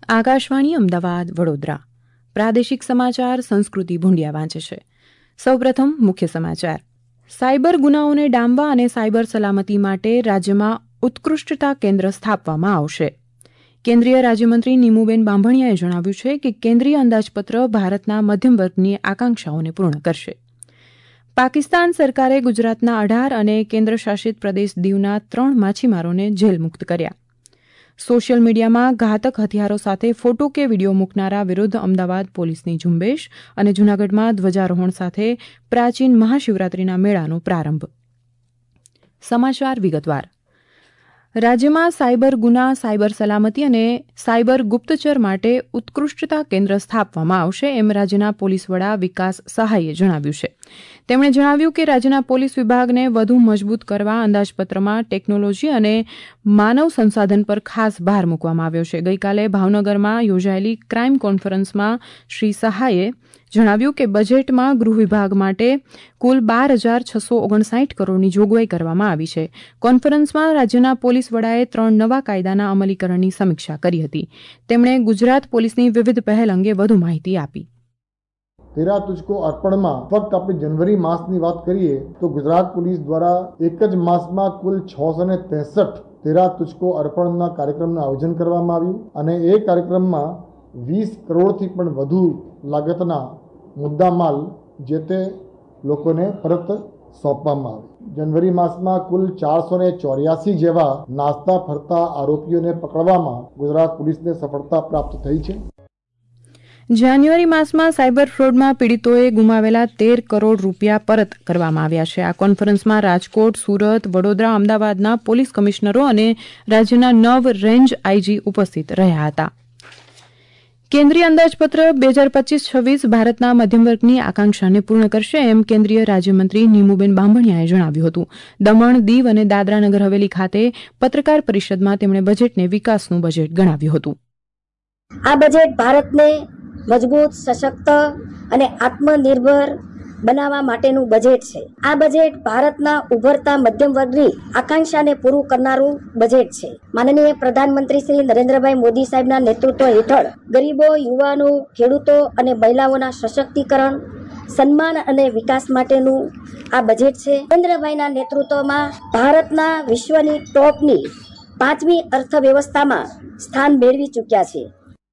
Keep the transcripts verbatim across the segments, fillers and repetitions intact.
આકાશવાણી અમદાવાદ વડોદરા પ્રાદેશિક સમાચાર સંસ્કૃતિ ભુંડિયા વાંચે છે. સૌપ્રથમ મુખ્ય સમાચાર. સાયબર ગુનાઓને ડામવા અને સાયબર સલામતી માટે રાજ્યમાં ઉત્કૃષ્ટતા કેન્દ્ર સ્થાપવામાં આવશે. કેન્દ્રીય રાજ્યમંત્રી નીમુબેન બાંભણિયાએ જણાવ્યું છે કે કેન્દ્રીય અંદાજપત્ર ભારતના મધ્યમ વર્ગની આકાંક્ષાઓને પૂર્ણ કરશે. પાકિસ્તાન સરકારે ગુજરાતના અઢાર અને કેન્દ્રશાસિત પ્રદેશ દીવના ત્રણ માછીમારોને જેલ મુક્ત કર્યા. સોશિયલ મીડિયામાં ઘાતક હથિયારો સાથે ફોટો કે વિડીયો મૂકનારા વિરુદ્ધ અમદાવાદ પોલીસની ઝુંબેશ અને જૂનાગઢમાં ધ્વજારોહણ સાથે પ્રાચીન મહાશિવરાત્રીના મેળાનો પ્રારંભ. સમાચાર વિગતવાર. રાજ્યમાં સાયબર ગુના, સાયબર સલામતી અને સાયબર ગુપ્તચર માટે ઉત્કૃષ્ટતા કેન્દ્ર સ્થાપવામાં આવશે એમ રાજ્યના પોલીસ વડા વિકાસ સહાયે જણાવ્યું છે. તેમણે જણાવ્યું કે રાજ્યના પોલીસ વિભાગને વધુ મજબૂત કરવા અંદાજપત્રમાં ટેકનોલોજી અને માનવ સંસાધન પર ખાસ ભાર મૂકવામાં આવ્યો છે. ગઈકાલે ભાવનગરમાં યોજાયેલી ક્રાઇમ કોન્ફરન્સમાં શ્રી સહાયે જણાવ્યું કે બજેટમાં ગૃહ વિભાગ માટે કુલ બાર હજાર છસો ઓગણસાઠ કરોડની જોગવાઈ કરવામાં આવી છે. કોન્ફરન્સમાં રાજ્યના પોલીસ વડાએ ત્રણ નવા કાયદાના અમલીકરણની સમીક્ષા કરી હતી. તેમણે ગુજરાત પોલીસની વિવિધ પહેલ અંગે વધુ માહિતી આપી. તેરા તુજકો અર્પણમાં ફક્ત આપણે જનવરી માસની વાત કરીએ તો ગુજરાત પોલીસ દ્વારા એક જ માસમાં કુલ છસો ને ત્રેસઠ તેરા તુજકો અર્પણના કાર્યક્રમનું આયોજન કરવામાં આવ્યું અને એ કાર્યક્રમમાં વીસ કરોડથી પણ વધુ લાગતના મુદ્દામાલ જે તે લોકોને પરત સોંપવામાં આવે. જનવરી માસમાં કુલ ચારસો ને ચોર્યાસી જેવા નાસ્તા ફરતા આરોપીઓને પકડવામાં ગુજરાત પોલીસને સફળતા પ્રાપ્ત થઈ છે. જાન્યુઆરી માસમાં સાયબર ફ્રોડમાં પીડિતોએ ગુમાવેલા તેર કરોડ રૂપિયા પરત કરવામાં આવ્યા છે. આ કોન્ફરન્સમાં રાજકોટ, સુરત, વડોદરા, અમદાવાદના પોલીસ કમિશનરો અને રાજ્યના નવ રેન્જ આઈજી ઉપસ્થિત રહ્યા હતા. કેન્દ્રીય અંદાજપત્ર બે હજાર પચીસ છવ્વીસ ભારતના મધ્યમ વર્ગની આકાંક્ષાને પૂર્ણ કરશે એમ કેન્દ્રીય રાજ્યમંત્રી નીમુબેન બાંભણિયાએ જણાવ્યું હતું. દમણ, દીવ અને દાદરા નગર હવેલી ખાતે પત્રકાર પરિષદમાં તેમણે બજેટને વિકાસનું બજેટ ગણાવ્યું હતું. આ બજેટ ભારતને મજબૂત, સશક્ત અને આત્મનિર્ભર બનાવવા માટેનું બજેટ છે. આ બજેટ ભારતના ઉભરતા મધ્યમ વર્ગની આકાંક્ષાને પૂરું કરનારું બજેટ છે. માનનીય પ્રધાનમંત્રી શ્રી નરેન્દ્રભાઈ મોદી સાહેબના નેતૃત્વ હેઠળ ગરીબો, યુવાનો, ખેડૂતો અને મહિલાઓના સશક્તિકરણ, સન્માન અને વિકાસ માટેનું આ બજેટ છે. નરેન્દ્રભાઈના નેતૃત્વમાં ભારતના વિશ્વની ટોપની પાંચમી અર્થવ્યવસ્થામાં સ્થાન મેળવી ચૂક્યા છે.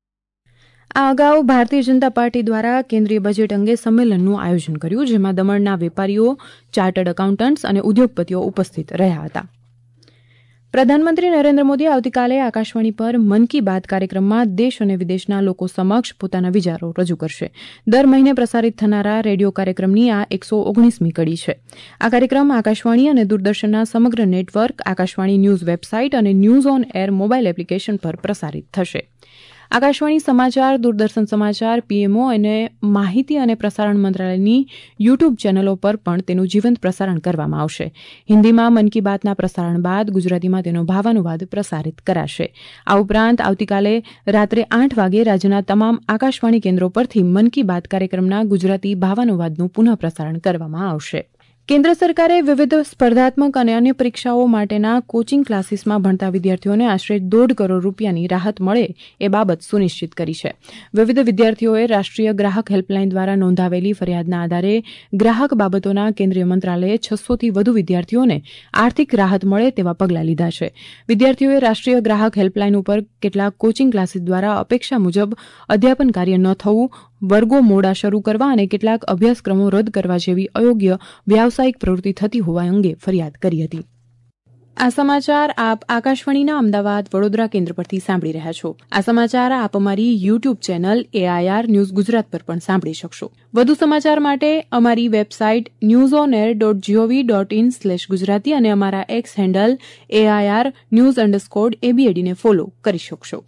આ અગાઉ ભારતીય જનતા પાર્ટી દ્વારા કેન્દ્રીય બજેટ અંગે સંમેલનનું આયોજન કર્યું, જેમાં દમણના વેપારીઓ, ચાર્ટર્ડ એકાઉન્ટન્ટ્સ અને ઉદ્યોગપતિઓ ઉપસ્થિત રહ્યા હતા. પ્રધાનમંત્રી નરેન્દ્ર મોદી આવતીકાલે આકાશવાણી પર મન કી બાત કાર્યક્રમમાં દેશ અને વિદેશના લોકો સમક્ષ પોતાના વિચારો રજૂ કરશે. દર મહિને પ્રસારિત થનારા રેડિયો કાર્યક્રમની આ એકસો ઓગણીસમી કડી છે. આ કાર્યક્રમ આકાશવાણી અને દૂરદર્શનના સમગ્ર નેટવર્ક, આકાશવાણી ન્યૂઝ વેબસાઇટ અને news on air mobile application પર પ્રસારિત થશે. આકાશવાણી સમાચાર, દૂરદર્શન સમાચાર, પીએમઓ અને માહિતી અને પ્રસારણ મંત્રાલયની યુટ્યુબ ચેનલો પર પણ તેનું જીવંત પ્રસારણ કરવામાં આવશે. હિન્દીમાં મન કી બાતના પ્રસારણ બાદ ગુજરાતીમાં તેનો ભાવાનુવાદ પ્રસારિત કરાશે. આ ઉપરાંત આવતીકાલે રાત્રે આઠ વાગે રાજ્યના તમામ આકાશવાણી કેન્દ્રો પરથી મન કી બાત કાર્યક્રમના ગુજરાતી ભાવાનુવાદનું પુનઃ પ્રસારણ કરવામાં આવશે. કેન્દ્ર સરકારે વિવિધ સ્પર્ધાત્મક અને અન્ય પરીક્ષાઓ માટેના કોચિંગ ક્લાસીસમાં ભણતા વિદ્યાર્થીઓને આશરે દોઢ કરોડ રૂપિયાની રાહત મળે એ બાબત સુનિશ્ચિત કરી છે. વિવિધ વિદ્યાર્થીઓએ રાષ્ટ્રીય ગ્રાહક હેલ્પલાઇન દ્વારા નોંધાવેલી ફરિયાદના આધારે ગ્રાહક બાબતોના કેન્દ્રીય મંત્રાલયે છસોથી વધુ વિદ્યાર્થીઓને આર્થિક રાહત મળે તેવા પગલાં લીધા છે. વિદ્યાર્થીઓએ રાષ્ટ્રીય ગ્રાહક હેલ્પલાઇન ઉપર કેટલાક કોચિંગ ક્લાસીસ દ્વારા અપેક્ષા મુજબ અધ્યાપન કાર્ય ન થવું, વર્ગો મોડા શરૂ કરવા અને કેટલાક અભ્યાસક્રમો રદ કરવા જેવી અયોગ્ય વ્યાવસાયિક પ્રવૃત્તિ થતી હોવા અંગે ફરિયાદ કરી હતી. આ સમાચાર આપ આકાશવાણીના અમદાવાદ વડોદરા કેન્દ્ર પરથી સાંભળી રહ્યા છો. આ સમાચાર આપ અમારી YouTube channel AIR news Gujarat પર પણ સાંભળી શકશો. વધુ સમાચાર માટે અમારી website news on air dot GOV dot in slash Gujarati અને અમારા X handle AIR news underscore એબીએડીને ફોલો કરી શકશો.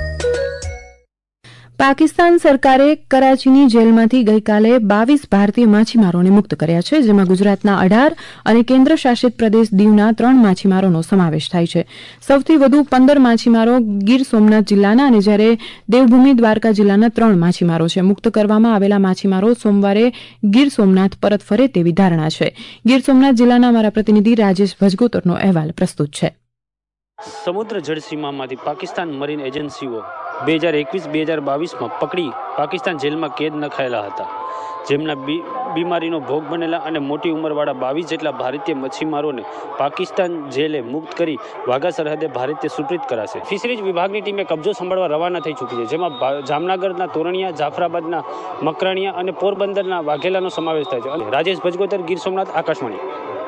પાકિસ્તાન સરકારે કરાચીની જેલમાંથી ગઈકાલે બાવીસ ભારતીય માછીમારોને મુક્ત કર્યા છે, જેમાં ગુજરાતના અઢાર અને કેન્દ્ર શાસિત પ્રદેશ દીવના ત્રણ માછીમારોનો સમાવેશ થાય છે. સૌથી વધુ પંદર માછીમારો ગીર સોમનાથ જિલ્લાના અને જ્યારે દેવભૂમિ દ્વારકા જિલ્લાના ત્રણ માછીમારો છે. મુક્ત કરવામાં આવેલા માછીમારો સોમવારે ગીર સોમનાથ પરત ફરે તેવી ધારણા છે. ગીર સોમનાથ જિલ્લાના અમારા પ્રતિનિધિ રાજેશ ભજગોતરનો અહેવાલ પ્રસ્તુત છે. સમુદ્ર જળસીમામાંથી પાકિસ્તાન મરીન એજન્સીઓ બે હજાર એકવીસ બે હજાર બાવીસમાં પકડી પાકિસ્તાન જેલમાં કેદ નખાયેલા હતા, જેમના બીમારીનો ભોગ બનેલા અને મોટી ઉંમરવાળા બાવીસ જેટલા ભારતીય મચ્છીમારોને પાકિસ્તાન જેલે મુક્ત કરી વાઘા સરહદે ભારતીય સુપ્રીત કરાશે. ફિશરીઝ વિભાગની ટીમે કબજો સંભાળવા રવાના થઈ ચૂકી છે, જેમાં જામનગરના તોરણિયા, જાફરાબાદના મકરાણીયા અને પોરબંદરના વાઘેલાનો સમાવેશ થાય છે. રાજેશ ભજગોતર, ગીર સોમનાથ, આકાશવાણી.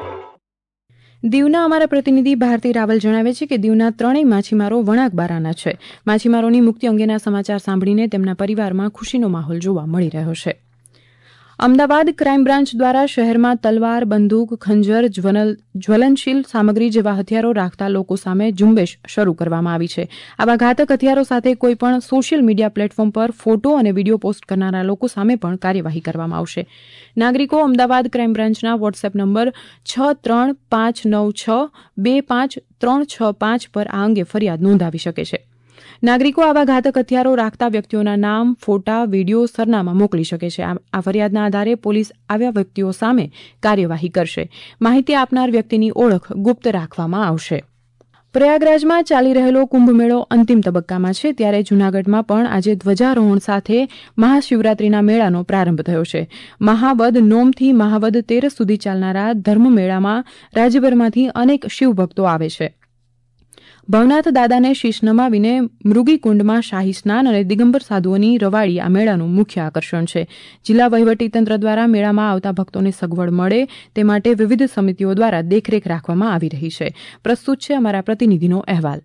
દીવના અમારા પ્રતિનિધિ ભારતી રાવલ જણાવે છે કે દીવના ત્રણેય માછીમારો વણાકબારાના છે. માછીમારોની મુક્તિ અંગેના સમાચાર સાંભળીને તેમના પરિવારમાં ખુશીનો માહોલ જોવા મળી રહ્યો છે. અમદાવાદ ક્રાઇમ બ્રાન્ચ દ્વારા શહેરમાં તલવાર, બંદૂક, ખંજર, જ્વલનશીલ સામગ્રી જેવા હથિયારો રાખતા લોકો સામે ઝુંબેશ શરૂ કરવામાં આવી છે. આવા ઘાતક હથિયારો સાથે કોઈપણ સોશિયલ મીડિયા પ્લેટફોર્મ પર ફોટો અને વિડીયો પોસ્ટ કરનારા લોકો સામે પણ કાર્યવાહી કરવામાં આવશે. નાગરિકો અમદાવાદ ક્રાઇમ બ્રાન્ચના વોટ્સએપ નંબર છ ત્રણ પાંચ નવ છ બે પાંચ ત્રણ છ પાંચ પર આ અંગે ફરિયાદ નોંધાવી શકે છે. નાગરિકો આવા ઘાતક હથિયારો રાખતા વ્યક્તિઓના નામ, ફોટા, વિડીયો, સરનામા મોકલી શકે છે. આ ફરિયાદના આધારે પોલીસ આવ્યા વ્યક્તિઓ સામે કાર્યવાહી કરશે. માહિતી આપનાર વ્યક્તિની ઓળખ ગુપ્ત રાખવામાં આવશે. પ્રયાગરાજમાં ચાલી રહેલો કુંભમેળો અંતિમ તબક્કામાં છે, ત્યારે જૂનાગઢમાં પણ આજે ધ્વજારોહણ સાથે મહાશિવરાત્રીના મેળાનો પ્રારંભ થયો છે. મહાવદ નોમથી મહાવદ તેરસ સુધી ચાલનારા ધર્મમેળામાં રાજ્યભરમાંથી અનેક શિવભક્તો આવે છે. ભવનાથ દાદાને શીશ નમાવીને મૃગીકુંડમાં શાહી સ્નાન અને દિગંબર સાધુઓની રવાડી આ મેળાનું મુખ્ય આકર્ષણ છે. જિલ્લા વહીવટીતંત્ર દ્વારા મેળામાં આવતા ભક્તોને સગવડ મળે તે માટે વિવિધ સમિતિઓ દ્વારા દેખરેખ રાખવામાં આવી રહી છે. પ્રસ્તુત છે અમારા પ્રતિનિધિનો અહેવાલ.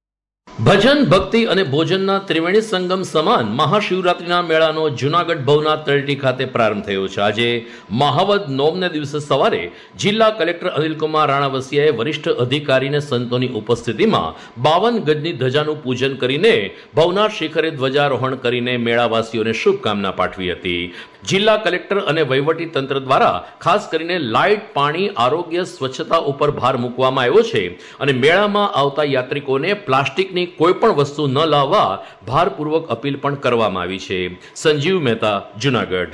ભજન, ભક્તિ અને ભોજનના ત્રિવેણી સંગમ સમાન મહાશિવરાત્રીના મેળાનો જૂનાગઢ ભવનાથ તળેટી ખાતે પ્રારંભ થયો છે. આજે મહાવદ નોમને દિવસે સવારે જિલ્લા કલેક્ટર અનિલકુમાર રાણાવસિયાએ વરિષ્ઠ અધિકારીને સંતોની ઉપસ્થિતિમાં બાવન ગજની ધજાનું પૂજન કરીને ભવનાથ શિખરે ધ્વજારોહણ કરીને મેળાવાસીઓને શુભકામના પાઠવી હતી. જિલ્લા કલેક્ટર અને વહીવટી તંત્ર દ્વારા ખાસ કરીને લાઇટ, પાણી, આરોગ્ય, સ્વચ્છતા ઉપર ભાર મૂકવામાં આવ્યો છે અને મેળામાં આવતા યાત્રિકોને પ્લાસ્ટિકની કોઈ પણ વસ્તુ ન લાવવા ભારપૂર્વક અપીલ પણ કરવામાં આવી છે. સંજીવ મહેતા, જૂનાગઢ.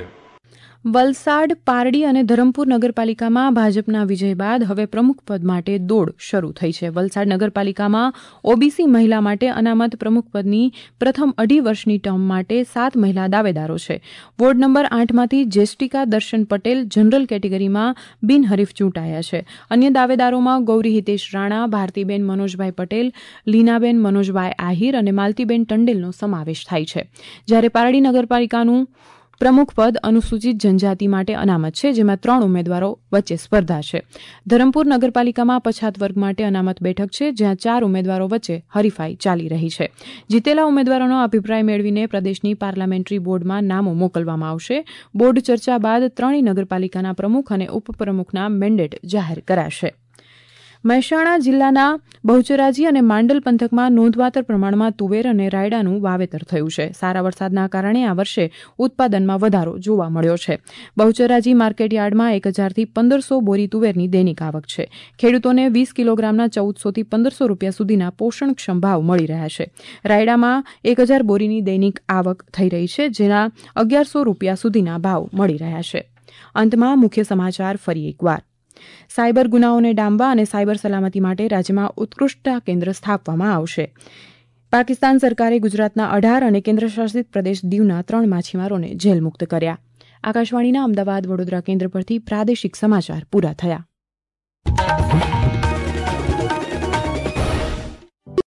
વલસાડ, પારડી અને ધરમપુર નગરપાલિકામાં ભાજપના વિજય બાદ હવે પ્રમુખ પદ માટે દોડ શરૂ થઈ છે. વલસાડ નગરપાલિકામાં ઓબીસી મહિલા માટે અનામત પ્રમુખ પદની પ્રથમ અઢી વર્ષની ટર્મ માટે સાત મહિલા દાવેદારો છે. વોર્ડ નંબર આઠમાંથી જેસ્ટિકા દર્શન પટેલ જનરલ કેટેગરીમાં બિનહરીફ ચૂંટાયા છે. અન્ય દાવેદારોમાં ગૌરી હિતેશ રાણા, ભારતીબેન મનોજભાઈ પટેલ, લીનાબેન મનોજભાઈ આહિર અને માલતીબેન ટંડેલનો સમાવેશ થાય છે. જ્યારે પારડી નગરપાલિકાનું પ્રમુખ પદ અનુસૂચિત જનજાતિ માટે અનામત છે, જેમાં ત્રણ ઉમેદવારો વચ્ચે સ્પર્ધા છે. ધરમપુર નગરપાલિકામાં પછાત વર્ગ માટે અનામત બેઠક છે, જ્યાં ચાર ઉમેદવારો વચ્ચે હરીફાઈ ચાલી રહી છે. જીતેલા ઉમેદવારોનો અભિપ્રાય મેળવીને પ્રદેશની પાર્લામેન્ટરી બોર્ડમાં નામો મોકલવામાં આવશે. બોર્ડ ચર્ચા બાદ ત્રણેય નગરપાલિકાના પ્રમુખ અને ઉપપ્રમુખના મેન્ડેટ જાહેર કરાશે. મહેસાણા જિલ્લાના બહુચરાજી અને માંડલ પંથકમાં નોંધપાત્ર પ્રમાણમાં તુવેર અને રાયડાનું વાવેતર થયું છે. સારા વરસાદના કારણે આ વર્ષે ઉત્પાદનમાં વધારો જોવા મળ્યો છે. બહુચરાજી માર્કેટયાર્ડમાં એક હજારથી પંદરસો બોરી તુવેરની દૈનિક આવક છે. ખેડૂતોને વીસ કિલોગ્રામના ચૌદસોથી પંદરસો રૂપિયા સુધીના પોષણક્ષમ ભાવ મળી રહ્યા છે. રાયડામાં એક હજાર બોરીની દૈનિક આવક થઈ રહી છે, જેના અગિયારસો રૂપિયા સુધીના ભાવ મળી રહ્યા છે. અંતમાં મુખ્ય સમાચાર ફરી એકવાર. સાયબર ગુનાઓને ડામવા અને સાયબર સલામતી માટે રાજ્યમાં ઉત્કૃષ્ટતા કેન્દ્ર સ્થાપવામાં આવશે. પાકિસ્તાન સરકારે ગુજરાતના અઢાર અને કેન્દ્રશાસિત પ્રદેશ દીવના ત્રણ માછીમારોને જેલ મુક્ત કર્યા. આકાશવાણીના અમદાવાદ વડોદરા કેન્દ્ર પરથી પ્રાદેશિક સમાચાર પૂરા થયા.